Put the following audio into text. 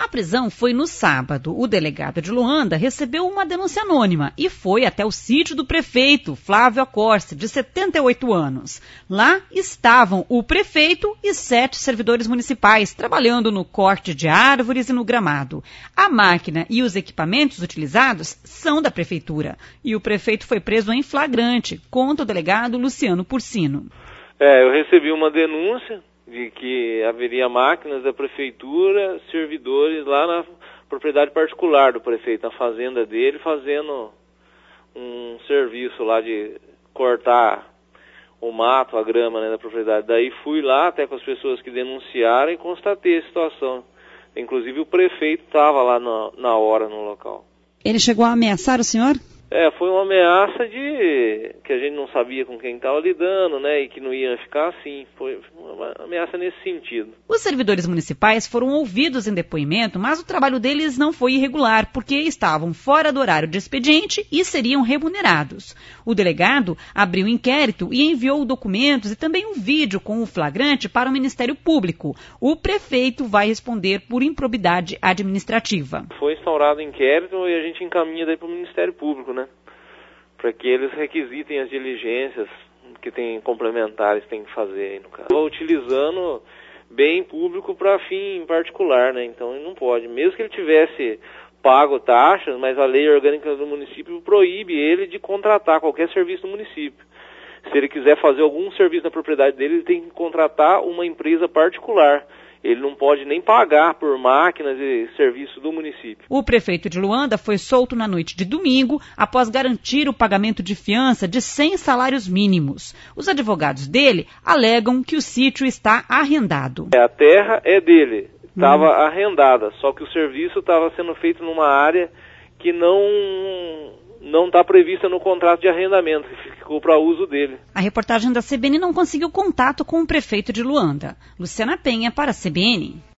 A prisão foi no sábado. O delegado de Luanda recebeu uma denúncia anônima e foi até o sítio do prefeito, Flávio Acorce, de 78 anos. Lá estavam o prefeito e 7 servidores municipais trabalhando no corte de árvores e no gramado. A máquina e os equipamentos utilizados são da prefeitura. E o prefeito foi preso em flagrante, conta o delegado Luciano Porcino. Eu recebi uma denúncia de que haveria máquinas da prefeitura, servidores lá na propriedade particular do prefeito, na fazenda dele, fazendo um serviço lá de cortar o mato, a grama, né, da propriedade. Daí fui lá até com as pessoas que denunciaram e constatei a situação. Inclusive o prefeito estava lá na hora no local. Ele chegou a ameaçar o senhor? Foi uma ameaça de que a gente não sabia com quem estava lidando, né, e que não ia ficar assim. Foi uma ameaça nesse sentido. Os servidores municipais foram ouvidos em depoimento, mas o trabalho deles não foi irregular, porque estavam fora do horário de expediente e seriam remunerados. O delegado abriu inquérito e enviou documentos e também um vídeo com o flagrante para o Ministério Público. O prefeito vai responder por improbidade administrativa. Foi instaurado inquérito e a gente encaminha daí para o Ministério Público, né? Para que eles requisitem as diligências que tem complementares que tem que fazer aí no caso. Utilizando bem público para fim particular, né? Então ele não pode. Mesmo que ele tivesse pago taxas, mas a lei orgânica do município proíbe ele de contratar qualquer serviço do município. Se ele quiser fazer algum serviço na propriedade dele, ele tem que contratar uma empresa particular. Ele não pode nem pagar por máquinas e serviços do município. O prefeito de Luanda foi solto na noite de domingo após garantir o pagamento de fiança de 100 salários mínimos. Os advogados dele alegam que o sítio está arrendado. A terra é dele, estava arrendada, só que o serviço estava sendo feito numa área que não está prevista no contrato de arrendamento, que ficou para uso dele. A reportagem da CBN não conseguiu contato com o prefeito de Luanda. Luciana Penha para a CBN.